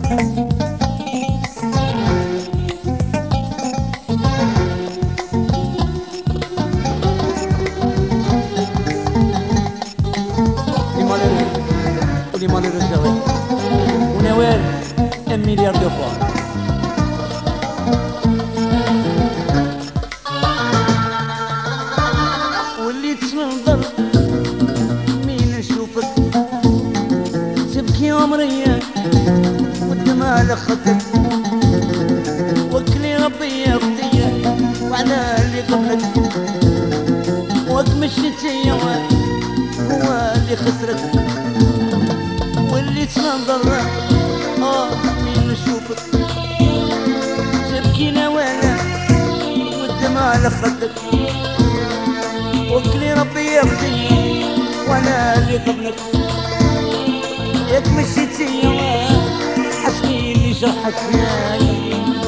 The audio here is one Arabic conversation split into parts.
Les mains de serré. On est ouais, 1 milliard de fois. وليت ننظر مين نشوفك تبكي عمريا والدمع على خدك وكلي ربي يا اختي وعلى اللي قبلك وقت مشيتي هو اللي خسرك وليت ننظر مين نشوفك تبكي نوالا والدمع على خدك وكلي ربي يا اختي وانا اللي قبلك ياك مشيتي حسبي اللي جرحك فيا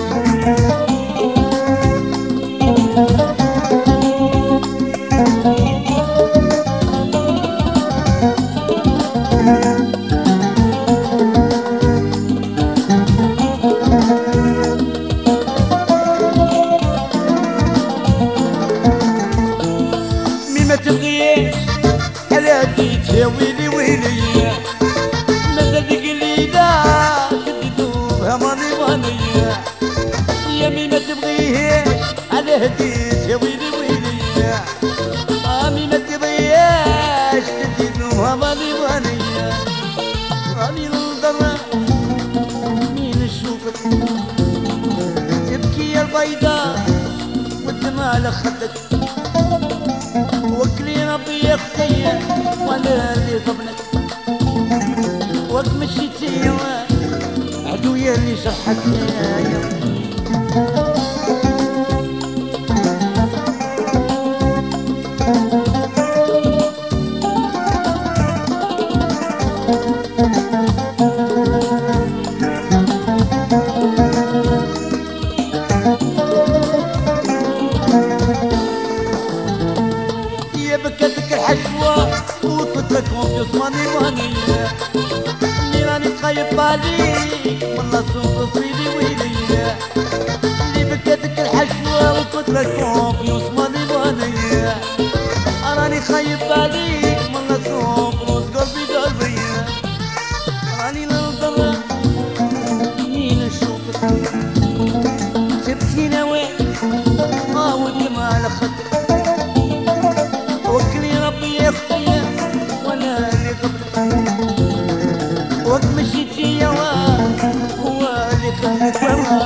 ما تبغيش على ديك يا ويلي ويلي ماذا تقلي لا تدوبها ماني ماني يا مي ما تبغيش على هديك يا ويلي ويلي مي ما تبغيش تدوبها ماني ماني راني ننظر مين نشوفك تبكي يا البيضاء والدمع على خدك وكلي ربي يا اختي وانا اللي قبلك وقت مشيتي عدويا اللي جرحك يا بكتك الحشوة وطلت كونفيوس ماني ماني اللي راني تخيب عليك والله سوق صويلي ويلي اللي بكتك الحشوة وطلت كونفيوس ماني ماني راني خايب عليك والله سوق روس قلبي قلبي راني ننظر مين نشوفك تبكي نوايا والدمع على خدك وكلي ربي يا اختي وانا اللي قبلك وقت مشيتي هو اللي خسرك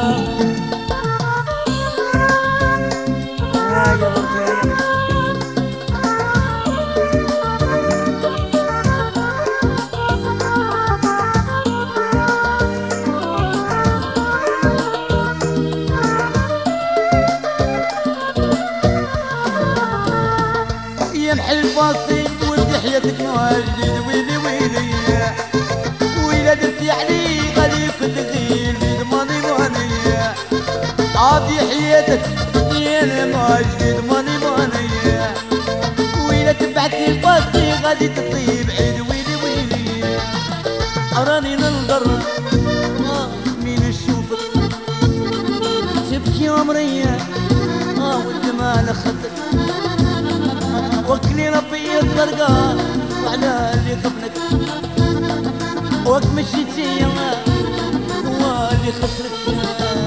يمحي الباصي ودي حياتك مهجد ويلي ويلي ويلا درتي علي غادي كنت تغير بيد ماني ماني عادي حياتك يا مهجد ماني ماني ويلا تبعتي الباصي غادي تطيب عيد ويلي ويلي راني ننظر مين نشوفك تبكي عمريا والدمع على خدك وكلي ربي الزرقاء وعلى اللي قبلك وقت مشيتي هو اللي خسرك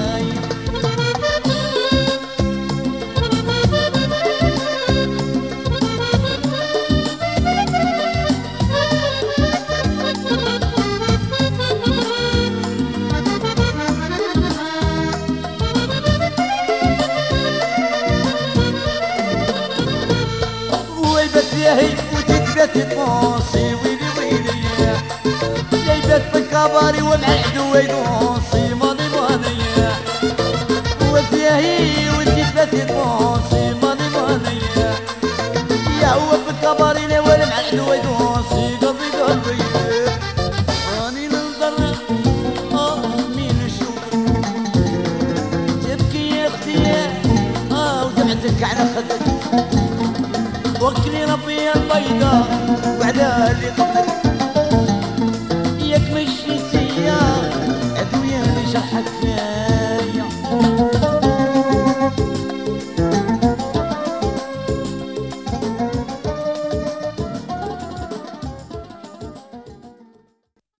هي وتثبت تبوصي ويلي ويلي جايبت في الكباري ومع العدو يدوصي ماني ماني وفيها هي وتثبت تبوصي ماني ماني يا هو في الكباري لا ولا مع العدو يدوصي قلبي قلبي راني ننظر مين نشوفك تبكي يا اختي ودمعتك على خدك وكلي ربي البيضاء وعلى اللي قبلك ياك مشيتي يا عدوي جرحك